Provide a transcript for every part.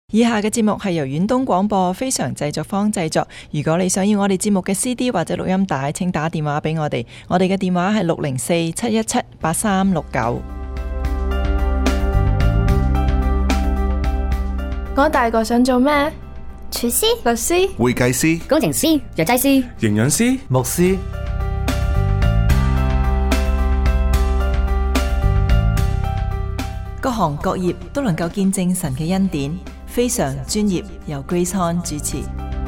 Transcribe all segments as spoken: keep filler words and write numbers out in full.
以下嘅節目係由遠東廣播非常製作坊製作。如果你想要我哋節目嘅 C D 或者錄音帶，請打電話俾我哋。我哋嘅電話係六零四七一七八三六九。 我大個想做咩？ 廚師、 律師、 會計師、 工程師、藥劑師、 營養師、 牧師。 各行各業都能夠見證神嘅恩典，非常專業，由 Grace Han 主持。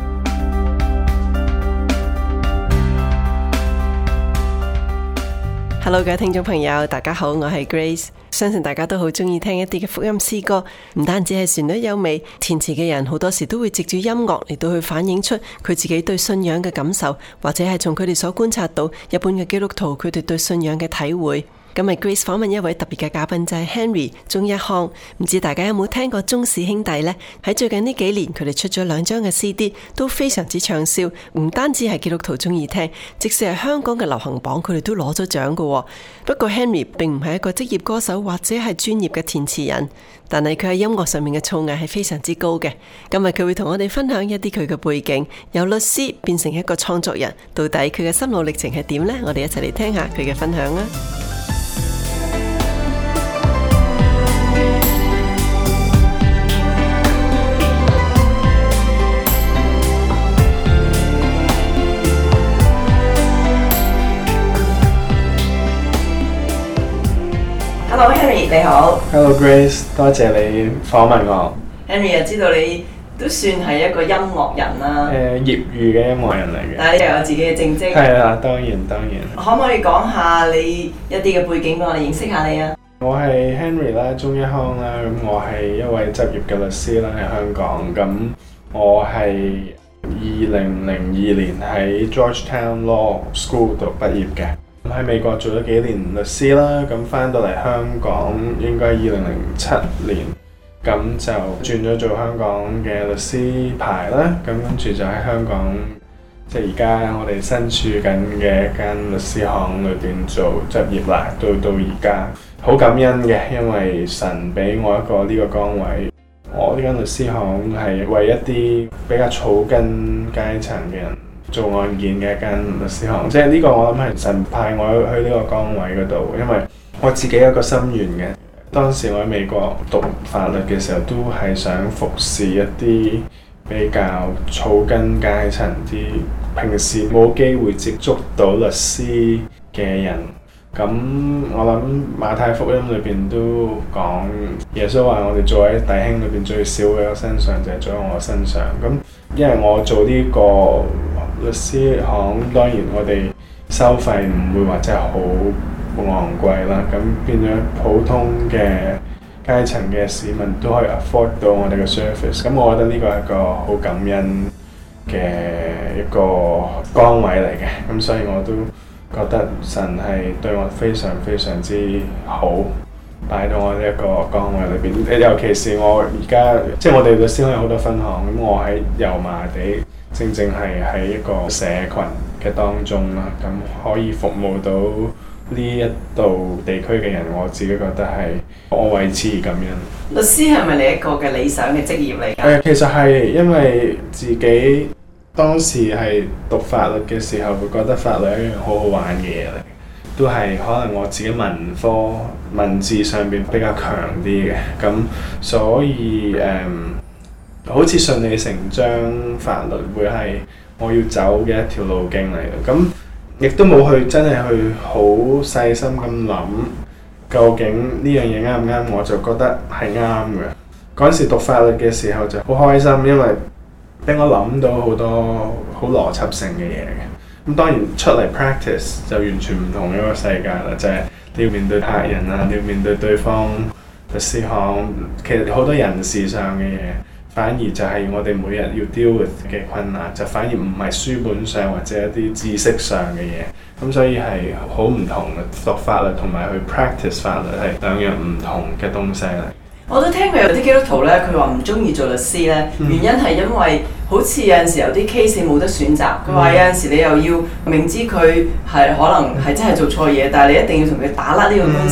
Hello， 各位聽眾朋友，大家好，我係 Grace。相信大家都好中意聽一啲嘅福音詩歌，唔單止係旋律優美，填詞嘅人好多時都會藉住音樂嚟到去反映出佢自己對信仰嘅感受，或者係從佢哋所觀察到一般嘅基督徒佢哋對信仰嘅體會。今日 Grace 訪問一位特別嘅嘉賓就係 Henry 鍾一康，唔知大家有冇聽過鍾氏兄弟呢？喺最近呢幾年，佢哋出咗兩張嘅 C D， 都非常之暢銷，唔單止係基督徒中意聽，即使係香港嘅流行榜，佢哋都攞咗獎㗎。不過 Henry 並唔係一個職業歌手或者係專業嘅填詞人，但係佢喺音樂上面嘅造詣係非常之高嘅。今日佢會同我哋分享一啲佢嘅背景，由律師變成一個創作人，到底佢嘅心路歷程係點呢？我哋一齊嚟聽下佢嘅分享啦。Hello Henry， 你好。 Hello Grace， 多謝你訪問我。 Henry 啊，知道你都算係一個音樂人啦。 誒、呃，業餘嘅音樂人嚟嘅。 但係你又有自己嘅正職。 係啊，當然當然。 可唔可以講下你一啲嘅背景俾我哋認識下你啊？ 我係 Henry 啦，鍾一康啦，咁我係一位執業嘅律師啦，喺香港。咁我係二零零二年喺 Georgetown Law School 度畢業嘅。喺美國做咗幾年律師啦，咁翻到嚟香港應該二零零七年，咁就轉咗做香港嘅律師牌啦，咁跟住就喺香港，即係而家我哋身處緊嘅一間律師行裏邊做執業啦，到到而家好感恩嘅，因為神俾我一個呢個崗位，我呢間律師行係為一啲比較草根階層嘅人做案件嘅一間律師行，即係呢個我諗係神派我去呢個崗位嗰度，因為我自己有一個心願嘅。當時我喺美國讀法律嘅時候，都係想服侍一啲比較草根階層啲，平時冇機會接觸到律師嘅人。咁我諗馬太福音裏邊都講，耶穌話我哋做喺弟兄裏邊最少嘅身上，就係做喺我身上。咁因為我做呢個律師行，當然我哋收費唔會話真係好昂貴啦，咁變咗普通嘅階層嘅市民都可以 afford 到我哋嘅 service， 咁我覺得呢個係一個好感恩嘅一個崗位嚟嘅，咁所以我都覺得神係對我非常非常之好，擺到我呢一個崗位裏邊，尤其是我而家即係我哋律師行有好多分行，咁我喺油麻地正正係喺一個社群嘅當中啦，咁可以服務到呢一度地區嘅人，我自己覺得係我為之而感恩。 律師係咪你一個嘅理想嘅職業嚟㗎？ 誒，其實係因為自己當時係讀法律嘅時候，會覺得法律係一樣好好玩嘅嘢嚟，都係可能我自己文科文字上邊比較強啲嘅，咁所以誒、嗯，好似順理成章法律會係我要走嘅一條路徑嚟嘅，咁亦都冇去真係去好細心咁諗究竟呢樣嘢啱唔啱，我就覺得係啱嘅。嗰陣時讀法律嘅時候就好開心，因為俾我諗到好多好邏輯性嘅嘢嘅。咁當然出嚟 practice 就完全唔同嘅一個世界啦，就係、是、你要面對客人啊，你要面對對方律師行，其實好多人事上嘅嘢。反而就係我哋每日要 deal with 嘅困難，就反而唔係書本上或者一啲知識上嘅嘢，咁所以係好唔同嘅。讀法律同埋去 practice 法律係兩樣唔同嘅東西嚟。 我都聽過有啲基督徒咧，佢話唔中意做律師咧，原因係因為好似有陣時有啲 case 冇得選擇。佢話有陣時你又要明知佢係可能係真係做錯嘢，但係你一定要同佢打甩呢個官司。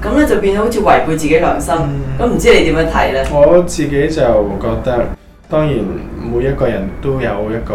咁咧就變咗好似違背自己良心。咁唔、嗯、知你點樣睇咧？ 我自己就覺得，當然每一個人都有一個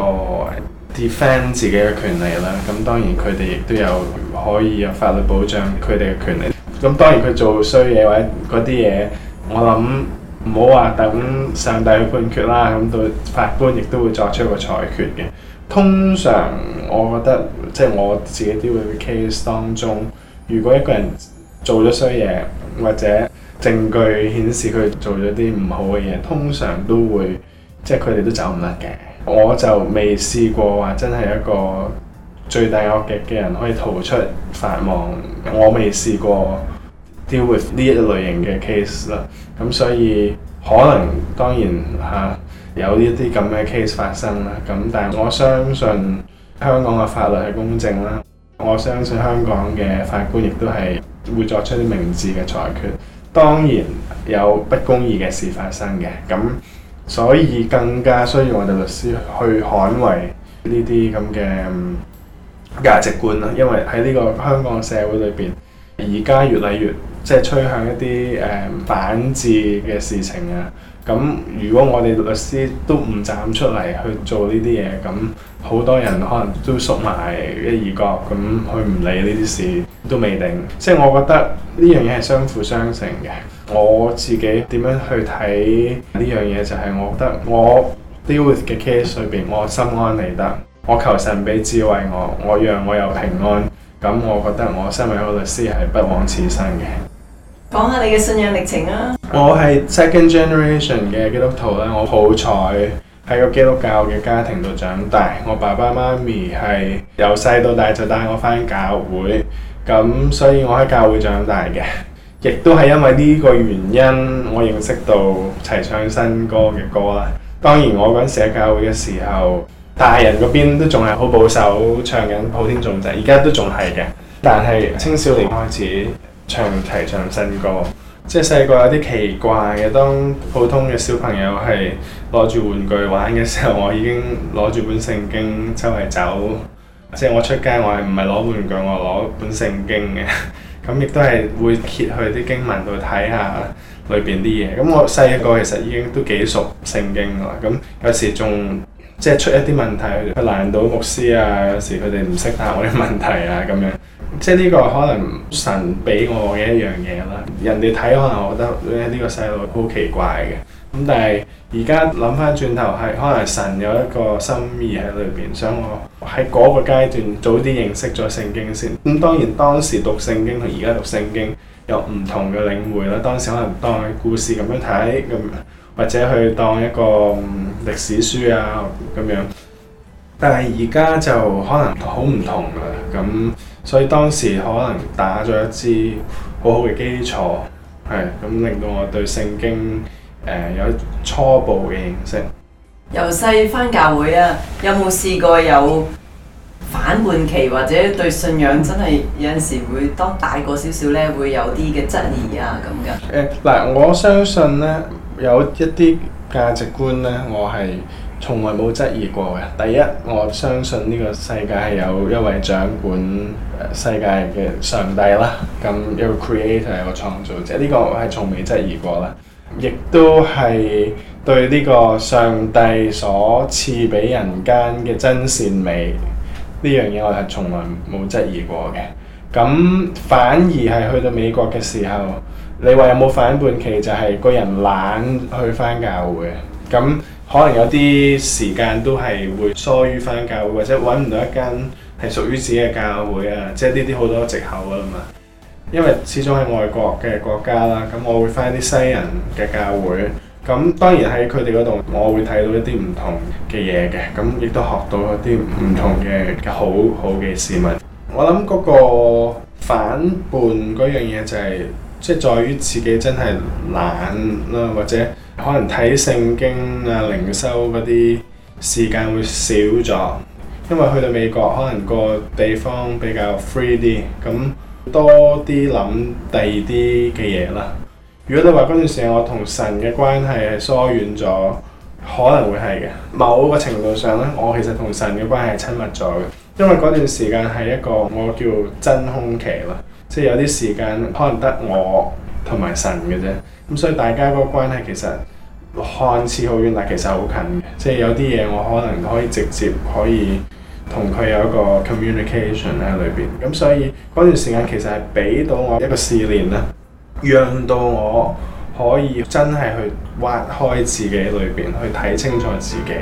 defend 自己嘅權利啦。咁當然佢哋亦都有可以有法律保障佢哋嘅權利。咁當然佢做衰嘢或者嗰啲嘢，我諗唔好話等上帝去判決啦。咁到法官亦都會作出一個裁決嘅。通常我覺得即係我自己啲嘅 case 當中，如果一個人做咗衰嘢，或者證據顯示佢做咗啲唔好嘅嘢，通常都會即係佢哋都走唔甩嘅。我就未試過話真係一個罪大惡極嘅人可以逃出法網，我未試過 deal with 呢一類型嘅 case 啦。咁所以可能當然嚇、啊、有呢一啲咁嘅 case 發生啦。咁但係我相信香港嘅法律係公正啦，我相信香港嘅法官亦都係會作出啲明智嘅裁決。當然有不公義嘅事發生嘅，咁所以更加需要我哋律師去捍衛呢啲咁嘅價值觀啦。因為喺呢個香港社會裏邊，而家越嚟越即係趨向一啲誒、呃、反智嘅事情啊。咁如果我哋律師都唔站出嚟去做呢啲嘢，咁好多人可能都縮埋一二角，咁佢唔理呢啲事都未定。即係我覺得呢樣嘢係相輔相成嘅。我自己點樣去睇呢樣嘢，就係我覺得我 deal with 嘅 case 裏邊，我心安理得，我求神俾智慧我，我讓我有平安。咁我覺得我身為一個律師係不枉此生嘅。 講下你嘅信仰歷程啊！ 我係 second generation 嘅基督徒咧，我好彩喺個基督教嘅家庭度長大。我爸爸媽咪係由細到大就帶我返教會，咁所以我喺教會長大嘅。亦都係因為呢個原因，我認識到齊唱新歌嘅歌啦。當然我嗰陣時喺教會嘅時候，大人嗰邊都仲係好保守，唱緊普天頌祭，而家都仲係嘅。但係青少年開始唱齊唱新歌，即係細個有啲奇怪嘅。當普通嘅小朋友係攞住玩具玩嘅時候，我已經攞住本聖經周圍走。即係我出街，我係唔係攞玩具，我攞本聖經嘅。咁亦都係會揭去啲經文度睇下裏邊啲嘢。咁我細個其實已經都幾熟聖經啦。咁有時仲即係出一啲問題去難到牧師啊，有時佢哋唔識答我啲問題啊咁樣。即係呢個可能神俾我嘅一樣嘢啦。人哋睇可能我覺得呢個細路好奇怪嘅。咁但係而家諗翻轉頭係可能神有一個心意喺裏邊，想我喺嗰個階段早啲認識咗聖經先。咁當然當時讀聖經同而家讀聖經有唔同嘅領會啦。當時可能當故事咁樣睇，咁或者去當一個、嗯、歷史書啊咁樣。但係而家就可能好唔同啦。咁所以當時可能打咗一支好好嘅基礎，係咁令到我對聖經誒、呃、有初步嘅認識。 由細返教會啊，有冇試過有反叛期，或者對信仰真係有陣時會當大個少少咧，會有啲嘅質疑啊咁㗎？ 誒嗱、呃，我相信咧有一啲價值觀咧，我係從來冇質疑過嘅。第一，我相信呢個世界係有一位掌管世界嘅上帝啦，咁一個 creator 一個創造者，呢、這個我係從未質疑過啦。亦都係對呢個上帝所賜俾人間嘅真善美呢樣嘢，我係從來冇質疑過嘅。咁反而係去到美國嘅時候，你話有冇反叛期？就係個人懶去返教會，咁可能有啲時間都係會疏於返教會，或者揾唔到一間係屬於自己嘅教會啊，即係呢啲好多藉口㗎啦嘛。因為始終係外國嘅國家啦，咁我會返啲西人嘅教會，咁當然喺佢哋嗰度，我會睇到一啲唔同嘅嘢嘅，咁亦都學到一啲唔同嘅好好嘅事物。我諗嗰個反叛嗰樣嘢就係、是，即係在於自己真係懶啦，或者可能睇聖經啊、靈修嗰啲時間會少咗，因為去到美國可能個地方比較 free 啲，咁多啲諗第二啲嘅嘢啦。如果你話嗰段時間我同神嘅關係係疏遠咗，可能會係嘅。某個程度上咧，我其實同神嘅關係係親密咗嘅，因為嗰段時間係一個我叫真空期啦。 即係有啲時間可能得我同埋神嘅啫。咁所以大家嗰個關係其實看似好遠，但其實好近嘅。即係有啲嘢我可能可以直接可以同佢有一個 communication 喺裏邊。咁所以嗰段時間其實係俾到我一個試煉啦，讓到我可以真係去挖開自己裏邊，去睇清楚自己。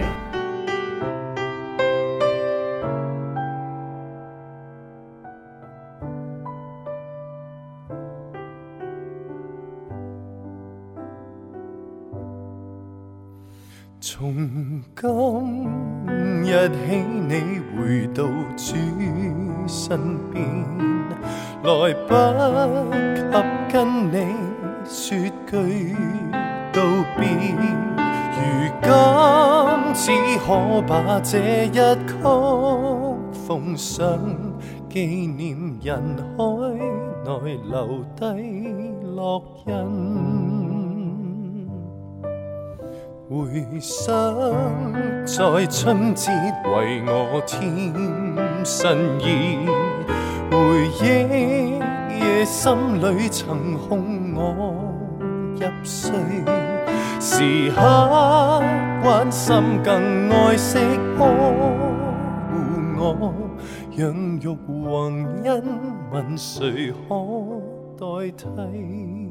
從今日起，你回到主身邊，來不及跟你說句道別，如今只可把這一曲奉上，紀念人海內留低烙印。回想在春節為我添新意，回憶夜深裏曾哄我入睡，時刻關心更愛惜呵護我，養育宏恩問誰可代替？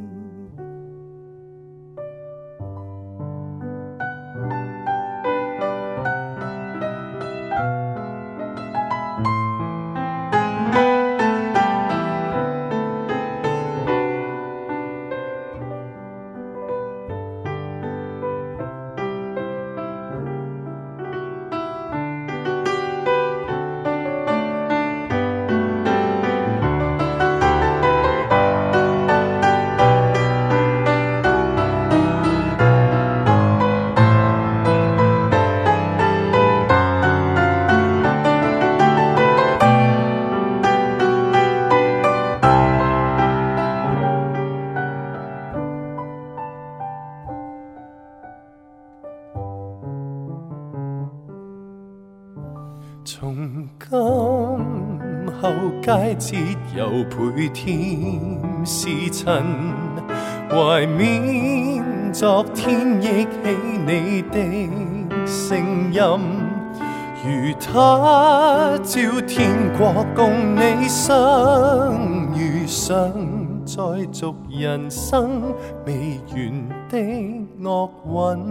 從今後佳節又倍添時辰，懷緬昨天憶起你的聲音，如他朝天國共你相遇上，再續人生未完的樂韻。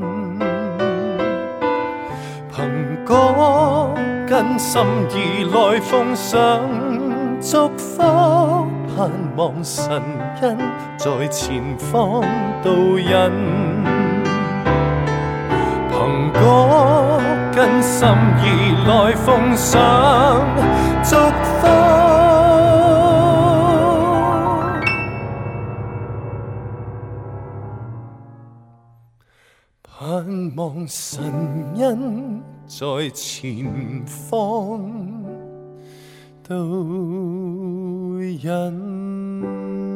憑歌跟心意來奉上祝福，盼望神恩在前方導引。憑歌跟心意來奉上祝福，盼望神恩在前方導引。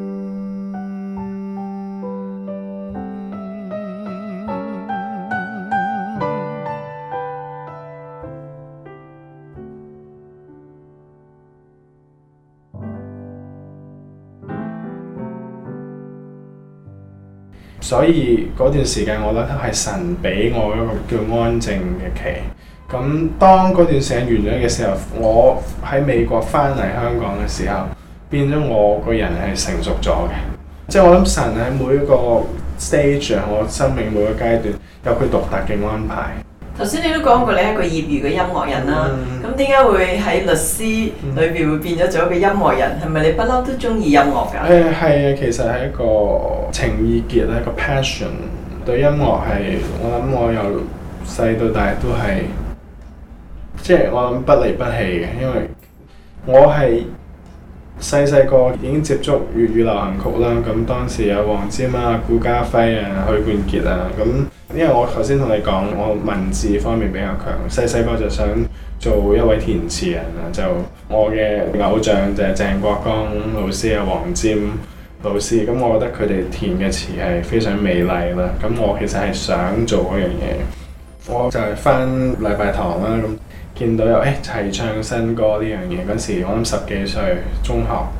所以嗰段時間，我覺得係神俾我一個叫安靜嘅期。咁當嗰段時間完咗嘅時候，我喺美國翻嚟香港嘅時候，變咗我個人係成熟咗嘅。即係我諗神喺每一個 stage， 我生命每個階段有佢獨特嘅安排。 頭先你都講過你係一個業餘嘅音樂人啦，咁點解會喺律師裏邊會變咗做一個音樂人？係咪你不嬲都中意音樂㗎？ 誒係啊，其實係一個情意結咧，一個 passion。對音樂係我諗我由細到大都係，即係我諗不離不棄嘅，因為我係細細個已經接觸粵語流行曲啦。咁當時有黃霑啊、顧嘉輝啊、許冠傑啊咁。因為我頭先同你講，我文字方面比較強，細細個就想做一位填詞人啊。就我嘅偶像就係鄭國江老師啊、黃霑老師。咁我覺得佢哋填嘅詞係非常美麗啦。咁我其實係想做嗰樣嘢，我就係返禮拜堂啦。咁見到有誒齊唱新歌呢樣嘢，嗰時我諗十幾歲，中學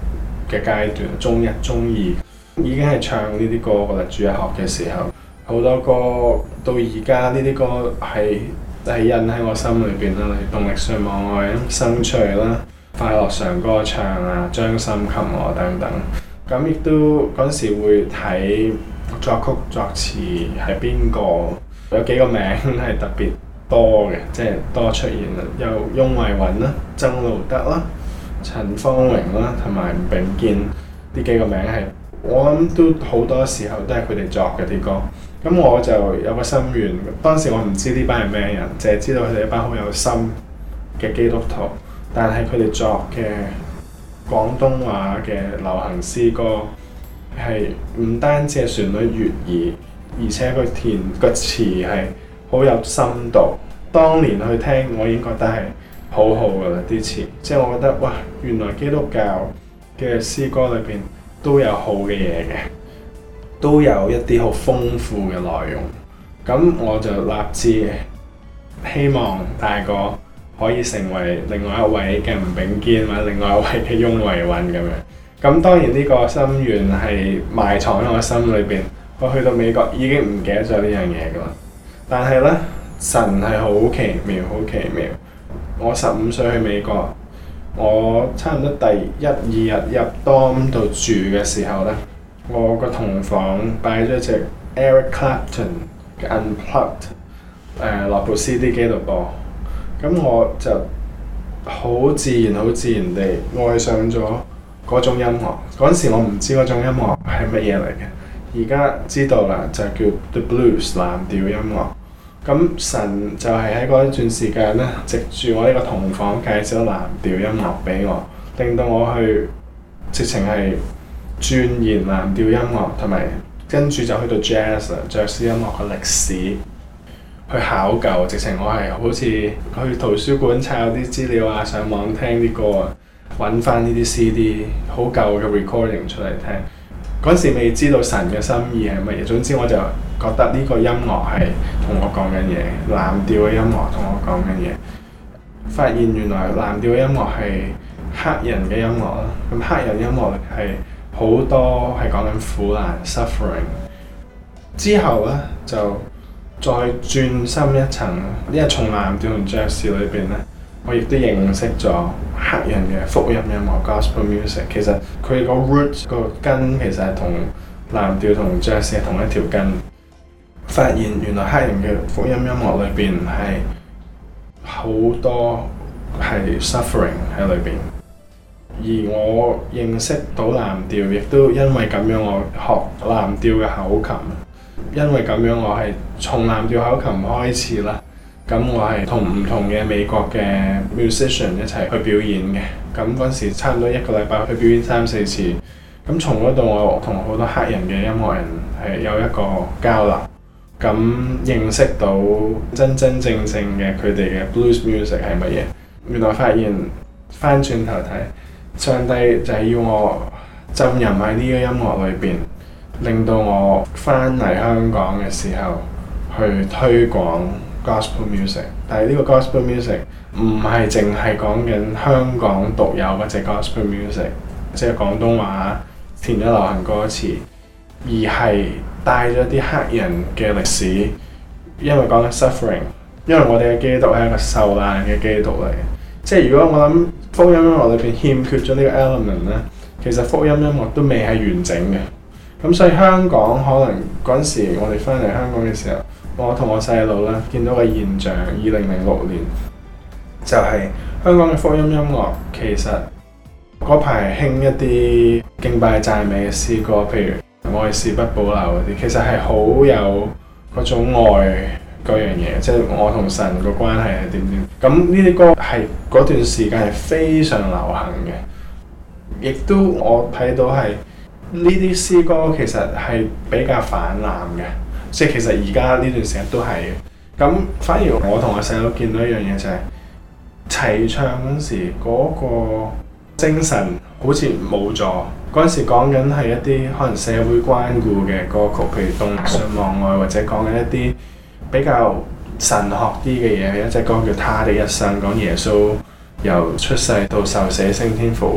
嘅階段，中一、中二已經係唱呢啲歌噶啦。住一學嘅時候，好多歌到而家呢啲歌係係印喺我心裏邊啦，例如《動力上望愛》、《生趣》啦、《快樂常歌唱》啊、《將心給我》等等。咁亦都嗰陣時會睇作曲作詞係邊個，有幾個名係特別多嘅，即係多出現啦，有翁慧允啦、曾路德啦、陳芳榮啦，同埋吳炳堅呢幾個名係我諗都好多時候都係佢哋作嘅啲歌。咁我就有個心願，當時我唔知呢班係咩人，淨係知道佢哋一班好有心嘅基督徒，但係佢哋作嘅廣東話嘅流行詩歌係唔單止係旋律悅耳，而且佢填個詞係好有深度。當年去聽我已經覺得係好好㗎啦啲詞，即係我覺得哇，原來基督教嘅詩歌裏邊都有好嘅嘢嘅，都有一啲好豐富嘅內容。咁我就立志希望大個可以成為另外一位嘅吳炳堅或者另外一位嘅翁慧允咁樣。咁當然呢個心願係埋藏喺我心裏邊。我去到美國已經唔記得咗呢樣嘢㗎啦。但係呢，神係好奇妙，好奇妙。我十五歲去美國，我差唔多第一二日入 dorm 度住嘅時候呢，我個同房擺咗隻 Eric Clapton 嘅 Unplugged 誒落部 C D 機度播。咁我就好自然、好自然地愛上咗嗰種音樂。嗰陣時我唔知嗰種音樂係乜嘢嚟嘅，而家知道啦，就叫 The Blues 藍調音樂。咁神就係喺嗰一段時間咧，藉住我呢個同房介紹藍調音樂俾我，令到我去直情係鑽研藍調音樂，同埋跟住就去到 jazz 啦，爵士音樂嘅歷史。去考究，直情我係好似去圖書館抄啲資料啊，上網聽啲歌啊，揾翻呢啲 C D 好舊嘅 recording 出嚟聽。嗰時未知道神嘅心意係乜嘢，總之我就覺得呢個音樂係同我講緊嘢，藍調嘅音樂同我講緊嘢。發現原來藍調嘅音樂係黑人嘅音樂啦，咁黑人音樂係好多係講緊苦難 suffering。之後呢，就再轉深一層，因為從藍調同爵士裏邊咧，我亦都認識咗黑人嘅福音音樂 Gospel Music。其實佢個 root 個根其實係同藍調同爵士係同一條根。發現原來黑人嘅福音音樂裏邊係好多係 suffering 喺裏邊，而我認識到藍調，亦都因為咁樣我學藍調嘅口琴。因為咁樣我係從藍調口琴開始啦，咁我係同唔同嘅美國嘅 musician 一齊去表演嘅，咁嗰時差唔多一個禮拜去表演三四次，咁從嗰度我同好多黑人嘅音樂人係有一個交流，咁認識到真真正正嘅佢哋嘅 blues music 係乜嘢。原來發現翻轉頭睇，上帝就係要我浸淫喺呢個音樂裏邊，令到我翻嚟香港嘅時候去推廣 gospel music。但係呢個 gospel music 唔係淨係講緊香港獨有嗰隻 gospel music， 即係廣東話填咗流行歌詞，而係帶咗啲黑人嘅歷史。因為講緊 suffering， 因為我哋嘅基督係一個受難嘅基督嚟。即係如果我諗福音音樂裏邊欠缺咗呢個 element 咧，其實福音音樂都未係完整嘅。咁所以香港可能嗰陣時我哋翻嚟香港嘅時候，我同我細路啦見到個現象，二零零六年就係香港嘅福音音樂其實嗰排興一啲敬拜讚美嘅詩歌，譬如愛是不保留嗰啲，其實係好有嗰種愛嗰樣嘢，即係我同神個關係係點點。咁呢啲歌係嗰段時間係非常流行嘅，亦都我睇到係呢啲詩歌其實係比較泛濫嘅，即係其實而家呢段時間都係嘅。咁反而我同我細佬見到一樣嘢就係、是、齊唱嗰時嗰個精神好似冇咗。嗰陣時講緊係一啲可能社會關顧嘅歌曲，譬如《動力信望愛》，或者講緊一啲比較神學啲嘅嘢。有一隻歌叫《他的一生》，講耶穌由出世到受死升天復活。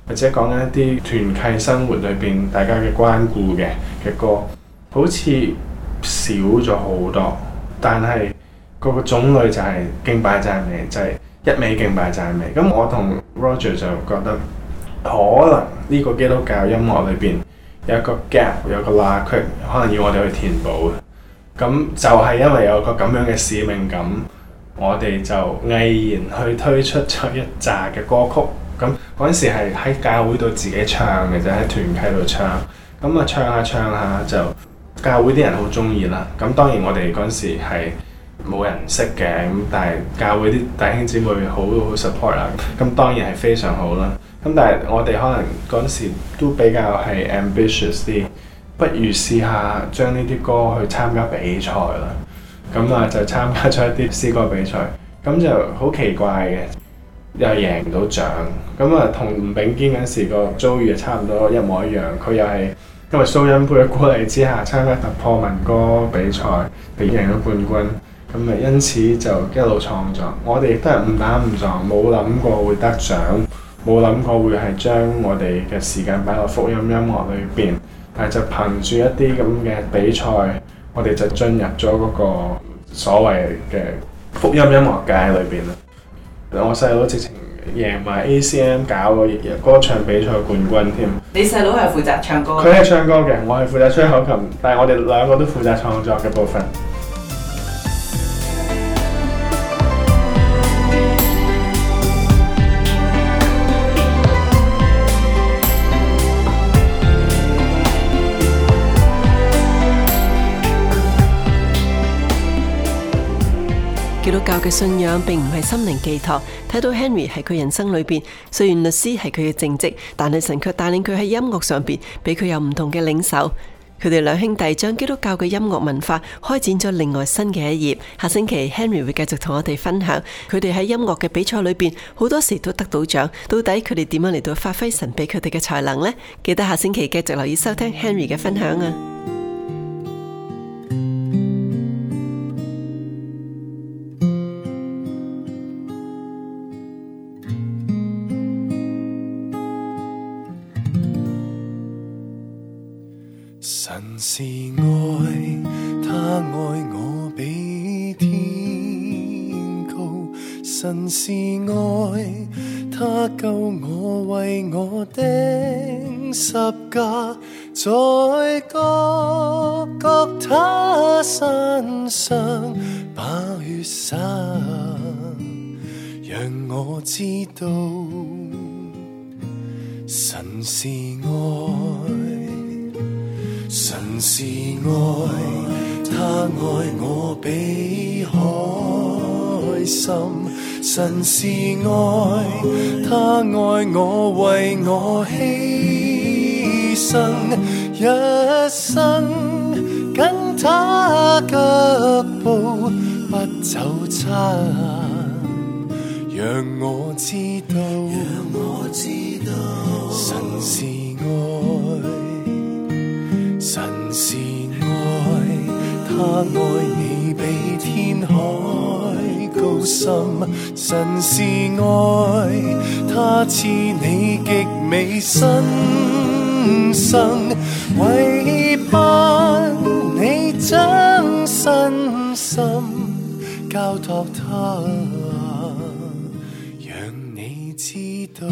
或者講緊一啲團契生活裏邊大家嘅關顧嘅嘅歌，好似少咗好多。但係個個種類就係敬拜讚美，就係、是、一味敬拜讚美。咁我同 Roger 就覺得可能呢個基督教音樂裏邊有一個 gap， 有個罅隙，可能要我哋去填補。咁就係因為有個咁樣嘅使命感，我哋就毅然去推出咗一紮嘅歌曲。咁嗰陣時係喺教會度自己唱嘅啫，喺團契度唱。咁啊唱下唱下就教會啲人好中意啦。咁當然我哋嗰陣時係冇人識嘅，咁但係教會啲弟兄姊妹好好 support 啦。咁當然係非常好啦。咁但係我哋可能嗰陣時都比較係 ambitious 啲，不如試下將呢啲歌去參加比賽啦。咁啊就參加咗一啲詩歌比賽，咁就好奇怪嘅。又贏唔到獎，咁啊同吳炳堅嗰時個遭遇差唔多一模一樣。佢又係因為蘇恩佩嘅鼓勵之下參加突破民歌比賽，並贏咗冠軍。咁啊因此就一路創作。我哋亦都係誤打誤撞，冇諗過會得獎，冇諗過會係將我哋嘅時間擺落福音音樂裏邊。但係就憑住一啲咁嘅比賽，我哋就進入咗嗰個所謂嘅福音音樂界裏邊啦。我細佬直情贏埋 A C M 搞個歌唱比賽冠軍添。 你細佬係負責唱歌？ 佢係唱歌嘅，我係負責吹口琴，但係我哋兩個都負責創作嘅部分。 基督教嘅信仰並唔係心靈寄託，睇到 Henry 喺佢人生裏邊，雖然律師係佢嘅正職，但係神卻帶領佢喺音樂上邊，俾佢有唔同嘅領受。佢哋兩兄弟將基督教嘅音樂文化開展咗另外新嘅一頁。下星期 Henry 會繼續同我哋分享佢哋喺音樂嘅比賽裏邊，好多時都得到獎，到底佢哋點樣嚟到發揮神俾佢哋嘅才能呢？記得下星期繼續留意收聽 Henry 嘅分享啊！ 神是愛，他愛我比天高。神是愛，他救我為我釘十架，在各各他身上把血灑，讓我知道神是愛。神是愛，他愛我比海深。神是愛，他愛我為我犧牲一生，跟他腳步不走差，讓我知道，讓我知道神是愛。神是愛，他愛你比天海高深。神是愛，他賜你極美新生，為盼你將身心交託他，讓你知道。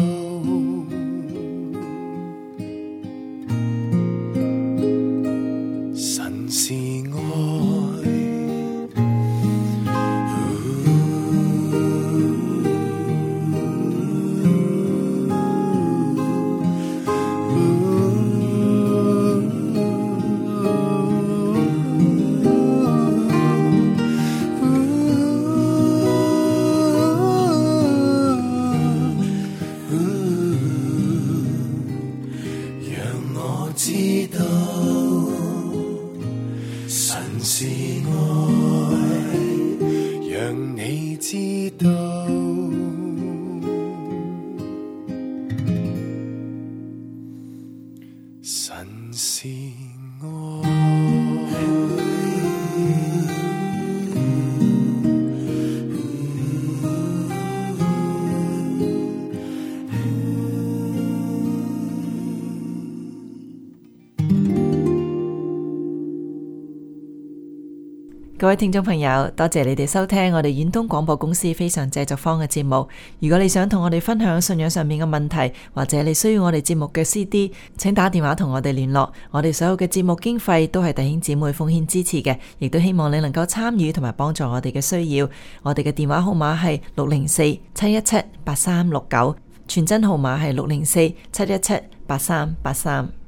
是愛，讓我知道。神是愛，讓你知道。神是愛。 各位聽眾朋友，多謝你哋收聽我哋遠東廣播公司非常製作坊嘅節目。如果你想同我哋分享信仰上面嘅問題，或者你需要我哋節目嘅 C D， 請打電話同我哋聯絡。我哋所有嘅節目經費都係弟兄姊妹奉獻支持嘅，亦都希望你能夠參與同埋幫助我哋嘅需要。我哋嘅電話號碼係六零四七一七八三六九，傳真號碼係六零四七一七八三八三。